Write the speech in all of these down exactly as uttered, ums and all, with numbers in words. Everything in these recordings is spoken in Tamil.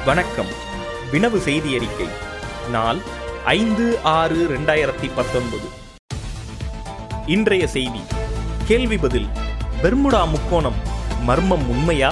வணக்கம். வினவு செய்தி அறிக்கை, நாள் ஐந்து ஆறு இரண்டாயிரத்தி பத்தொன்பது. இன்றைய செய்தி: கேள்வி பதில். பெர்முடா முக்கோணம் மர்மம் உண்மையா?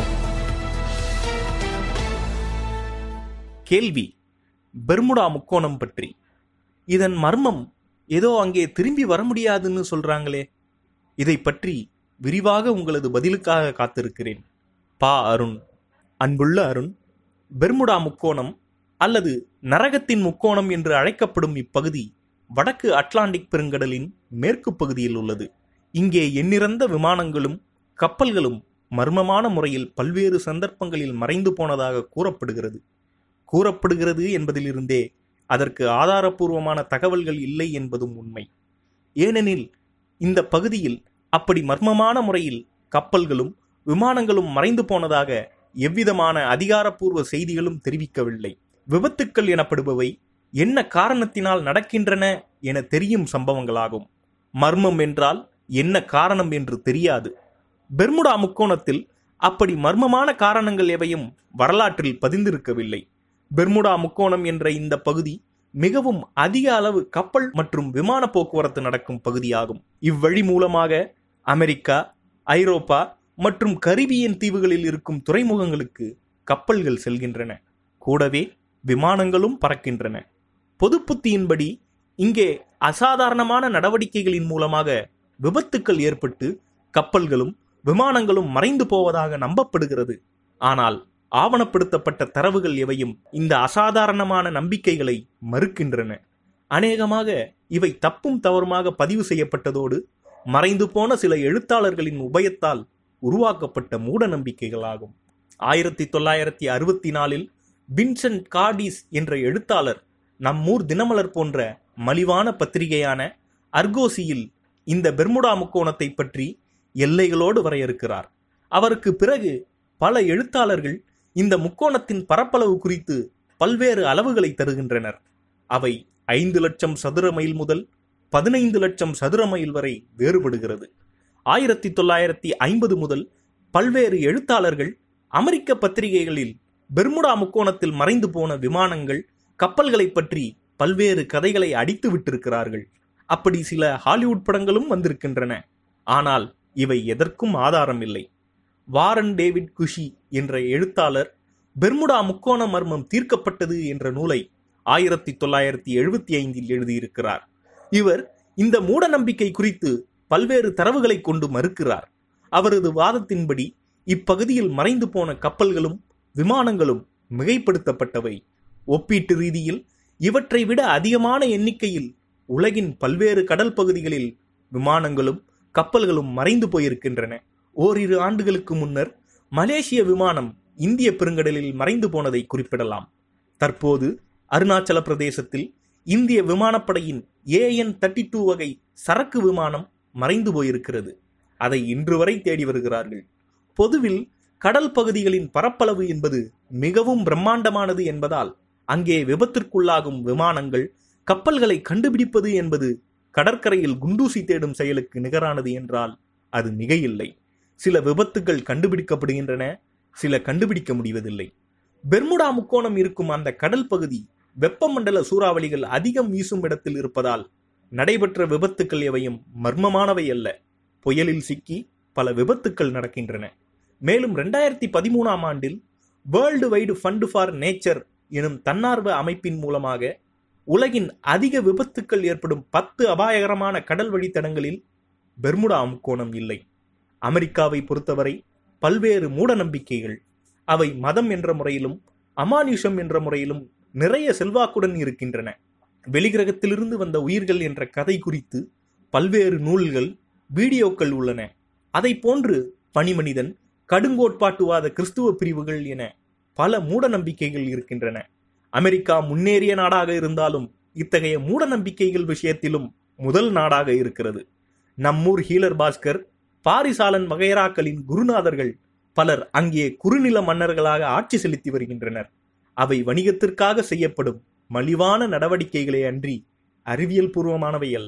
கேள்வி: பெர்முடா முக்கோணம் பற்றி. இதன் மர்மம் ஏதோ அங்கே திரும்பி வர முடியாதுன்னு சொல்றாங்களே, இதை பற்றி விரிவாக உங்களது பதிலுக்காக காத்திருக்கிறேன். பா அருண். அன்புள்ள அருண், பெர்முடா முக்கோணம் அல்லது நரகத்தின் முக்கோணம் என்று அழைக்கப்படும் இப்பகுதி வடக்கு அட்லாண்டிக் பெருங்கடலின் மேற்கு பகுதியில் உள்ளது. இங்கே எண்ணிறந்த விமானங்களும் கப்பல்களும் மர்மமான முறையில் பல்வேறு சந்தர்ப்பங்களில் மறைந்து போனதாக கூறப்படுகிறது. கூறப்படுகிறது என்பதிலிருந்தே அதற்கு ஆதாரபூர்வமான தகவல்கள் இல்லை என்பதும் உண்மை. ஏனெனில் இந்த பகுதியில் அப்படி மர்மமான முறையில் கப்பல்களும் விமானங்களும் மறைந்து போனதாக எவ்விதமான அதிகாரப்பூர்வ செய்திகளும் தெரிவிக்கவில்லை. விபத்துக்கள் எனப்படுபவை என்ன காரணத்தினால் நடக்கின்றன என தெரியும் சம்பவங்களாகும். மர்மம் என்றால் என்ன காரணம் என்று தெரியாது. பெர்முடா முக்கோணத்தில் அப்படி மர்மமான காரணங்கள் எவையும் வரலாற்றில் பதிந்திருக்கவில்லை. பெர்முடா முக்கோணம் என்ற இந்த பகுதி மிகவும் அதிக அளவு கப்பல் மற்றும் விமான போக்குவரத்து நடக்கும் பகுதியாகும். இவ்வழி மூலமாக அமெரிக்கா, ஐரோப்பா மற்றும் கரிபியன் தீவுகளில் இருக்கும் துறைமுகங்களுக்கு கப்பல்கள் செல்கின்றன. கூடவே விமானங்களும் பறக்கின்றன. பொது புத்தியின்படி இங்கே அசாதாரணமான நடவடிக்கைகளின் மூலமாக விபத்துக்கள் ஏற்பட்டு கப்பல்களும் விமானங்களும் மறைந்து போவதாக நம்பப்படுகிறது. ஆனால் ஆவணப்படுத்தப்பட்ட தரவுகள் எவையும் இந்த அசாதாரணமான நம்பிக்கைகளை மறுக்கின்றன. அநேகமாக இவை தப்பும் தவறுமாக பதிவு செய்யப்பட்டதோடு மறைந்து போன சில எழுத்தாளர்களின் உபயத்தால் உருவாக்கப்பட்ட மூட நம்பிக்கைகளாகும். ஆயிரத்தி தொள்ளாயிரத்தி அறுபத்தி நாலில் வின்சென்ட் கார்டிஸ் என்ற எழுத்தாளர் நம்மூர் தினமலர் போன்ற மலிவான பத்திரிகையான அர்கோசியில் இந்த பெர்முடா முக்கோணத்தை பற்றி எல்லைகளோடு வரையறுக்கிறார். அவருக்கு பிறகு பல எழுத்தாளர்கள் இந்த முக்கோணத்தின் பரப்பளவு குறித்து பல்வேறு அளவுகளை தருகின்றனர். அவை ஐந்து லட்சம் சதுர மைல் முதல் பதினைந்து லட்சம் சதுர மைல் வரை வேறுபடுகிறது. ஆயிரத்தி தொள்ளாயிரத்தி ஐம்பது முதல் பல்வேறு எழுத்தாளர்கள் அமெரிக்க பத்திரிகைகளில் பெர்முடா முக்கோணத்தில் மறைந்து போன விமானங்கள், கப்பல்களை பற்றி பல்வேறு கதைகளை அடித்து விட்டிருக்கிறார்கள். அப்படி சில ஹாலிவுட் படங்களும் வந்திருக்கின்றன. ஆனால் இவை எதற்கும் ஆதாரம் இல்லை. வாரன் டேவிட் குஷி என்ற எழுத்தாளர் பெர்முடா முக்கோண மர்மம் தீர்க்கப்பட்டது என்ற நூலை ஆயிரத்தி தொள்ளாயிரத்தி எழுபத்தி ஐந்தில் எழுதியிருக்கிறார். இவர் இந்த மூட நம்பிக்கை குறித்து பல்வேறு தரவுகளை கொண்டு மறுக்கிறார். அவரது வாதத்தின்படி இப்பகுதியில் மறைந்து போன கப்பல்களும் விமானங்களும் மிகைப்படுத்தப்பட்டவை. ஒப்பீட்டு ரீதியில் இவற்றை விட அதிகமான எண்ணிக்கையில் உலகின் பல்வேறு கடல் பகுதிகளில் விமானங்களும் கப்பல்களும் மறைந்து போயிருக்கின்றன. ஓரிரு ஆண்டுகளுக்கு முன்னர் மலேசிய விமானம் இந்திய பெருங்கடலில் மறைந்து போனதை குறிப்பிடலாம். தற்போது அருணாச்சல பிரதேசத்தில் இந்திய விமானப்படையின் ஏஎன் தேர்ட்டி டூ வகை சரக்கு விமானம் மறைந்து போயிருக்கிறது. அதை இன்று வரை தேடி வருகிறார்கள். பொதுவில் கடல் பகுதிகளின் பரப்பளவு என்பது மிகவும் பிரம்மாண்டமானது என்பதால் அங்கே விபத்திற்குள்ளாகும் விமானங்கள், கப்பல்களை கண்டுபிடிப்பது என்பது கடற்கரையில் குண்டூசி தேடும் செயலுக்கு நிகரானது என்றால் அது மிகையில்லை. சில விபத்துகள் கண்டுபிடிக்கப்படுகின்றன, சில கண்டுபிடிக்க முடிவதில்லை. பெர்முடா முக்கோணம் இருக்கும் அந்த கடல் பகுதி வெப்பமண்டல சூறாவளிகள் அதிகம் வீசும் இடத்தில் இருப்பதால் நடைபெற்ற விபத்துக்கள் எவையும் மர்மமானவை அல்ல. புயலில் சிக்கி பல விபத்துக்கள் நடக்கின்றன. மேலும் இரண்டாயிரத்தி பதிமூணாம் ஆண்டில் world wide fund for nature எனும் தன்னார்வ அமைப்பின் மூலமாக உலகின் அதிக விபத்துக்கள் ஏற்படும் பத்து அபாயகரமான கடல் வழித்தடங்களில் பெர்முடா முக்கோணம் இல்லை. அமெரிக்காவை பொறுத்தவரை பல்வேறு மூட நம்பிக்கைகள், அவை மதம் என்ற முறையிலும் அமானுஷம் என்ற முறையிலும் நிறைய செல்வாக்குடன் இருக்கின்றன. வெளிகிரகத்திலிருந்து வந்த உயிர்கள் என்ற கதை குறித்து பல்வேறு நூல்கள், வீடியோக்கள் உள்ளன. அதை போன்று பனிமனிதன், கடுங்கோட்பாட்டுவாத கிறிஸ்துவ பிரிவுகள் என பல மூட நம்பிக்கைகள் இருக்கின்றன. அமெரிக்கா முன்னேறிய நாடாக இருந்தாலும் இத்தகைய மூட நம்பிக்கைகள் விஷயத்திலும் முதல் நாடாக இருக்கிறது. நம்மூர் ஹீலர் பாஸ்கர், பாரிசாலன் வகைராக்களின் குருநாதர்கள் பலர் அங்கே குறுநில மன்னர்களாக ஆட்சி செலுத்தி வருகின்றனர். அவை வணிகத்திற்காக செய்யப்படும் மலிவான நடவடிக்கைகளே அன்றி அறிவியல் பூர்வமானவை அல்ல.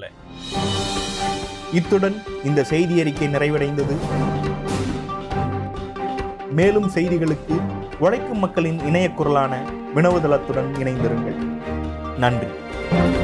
இத்துடன் இந்த செய்தி அறிக்கை நிறைவடைந்தது. மேலும் செய்திகளுக்கு உழைக்கும் மக்களின் இணைய குரலான வினவுதளத்துடன் இணைந்திருங்கள். நன்றி.